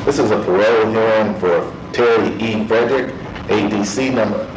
This is a parole hearing for Terry E. Frederick, ADC number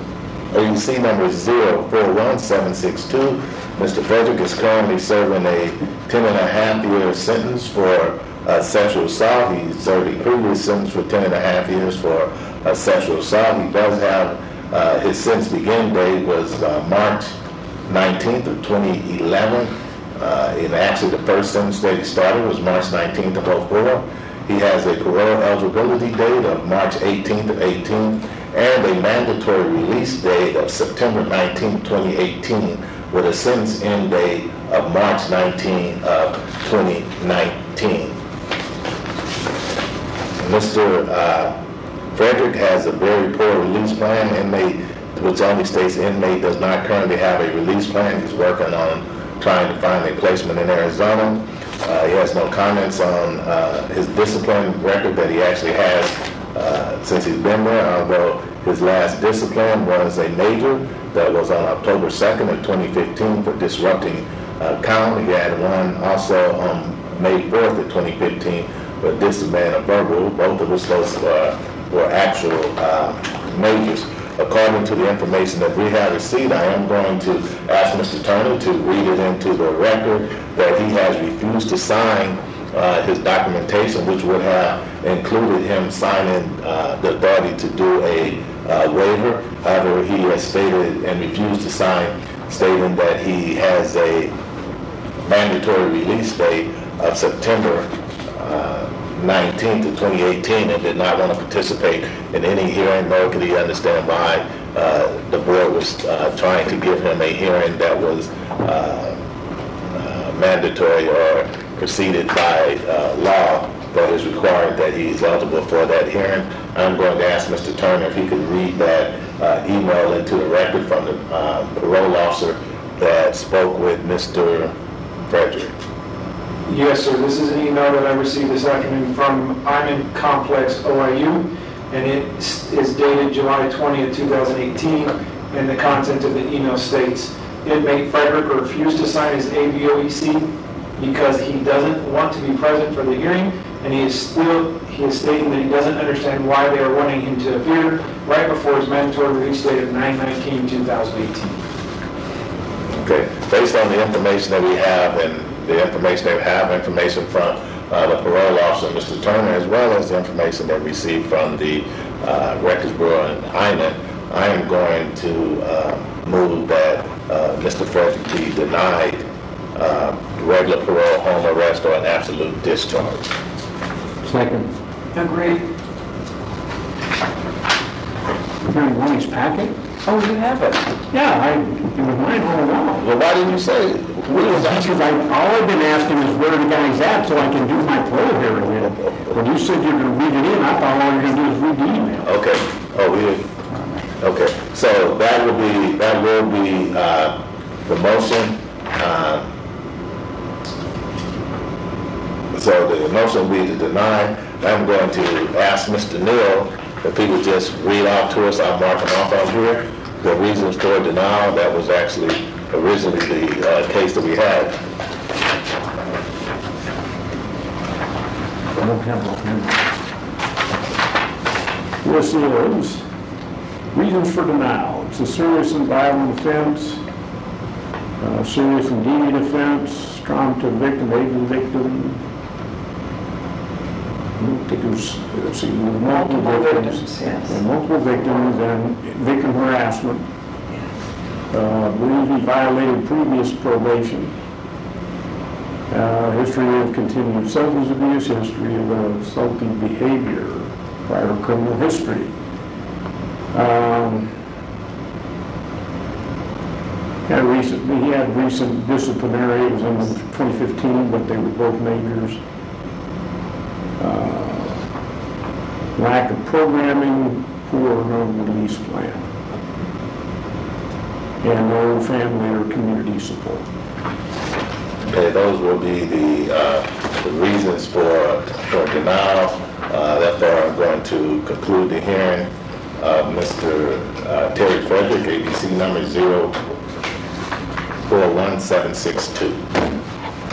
041762. Mr. Frederick is currently serving a 10.5-year sentence for sexual assault. He served a previous sentence for 10.5 years for sexual assault. He does have his sentence begin date was March 19th of 2011. And actually the first sentence that he started was March 19th of 04. He has a parole eligibility date of March 18th of 18 and a mandatory release date of September 19th, 2018 with a sentence end date of March 19th of 2019. Mr. Frederick has a very poor release plan. Inmate, which only states inmate does not currently have a release plan. He's working on trying to find a placement in Arizona. He has no comments on his discipline record that he actually has since he's been there, although his last discipline was a major that was on October 2nd of 2015 for disrupting count. He had one also on May 4th of 2015 for discipline of verbal. Both of those were actual majors. According to the information that we have received, I am going to ask Mr. Turner to read it into the record that he has refused to sign his documentation, which would have included him signing the authority to do a waiver. However, he has stated and refused to sign, stating that he has a mandatory release date of September 19th of 2018 and did not want to participate in any hearing, nor could he understand why the board was trying to give him a hearing that was mandatory or preceded by law that is required that he is eligible for that hearing. I'm going to ask Mr. Turner if he could read that email into the record from the parole officer that spoke with Mr. Frederick. Yes, sir. This is an email that I received this afternoon from Iman Complex OIU, and it is dated July 20th, 2018, and the content of the email states, inmate Frederick refused to sign his AVOEC because he doesn't want to be present for the hearing, and he is stating that he doesn't understand why they are wanting him to appear right before his mandatory release date of 9/19/2018. Okay. Based on the information that we have and the information they have, information from the parole officer, Mr. Turner, as well as the information they received from the Records Bureau and INET, I am going to move that Mr. Frederick be denied regular parole, home arrest, or an absolute discharge. Second. Agreed. Hearing one his packet? Oh, you have it. Yeah, it was mine all along. Well, why didn't you say it? Because all I've been asking is where the guy's at so I can do my parole hearing with him. When you said you were going to read it in, I thought all you were going to do is read the email. Okay. Oh, okay. So that will be the motion. So the motion will be to deny. I'm going to ask Mr. Neal if he would just read out to us. I'm marking off on here the reasons for denial. That was actually originally the case that we had. Yes, it is. Reasons for denial. It's a serious and violent offense, serious and deviant offense, trauma to the victim, aid to the victim. I think there's multiple victims, yes. And multiple victims and victim harassment. I believe he violated previous probation. History of continued substance abuse, history of assaulting behavior, prior criminal history. He had recent disciplinary, it was in 2015, but they were both majors. Lack of programming, poor no release plan, and no family or community support. Okay, those will be the reasons for denial. Therefore, I'm going to conclude the hearing of Mr. Terry Frederick, ABC number 041762.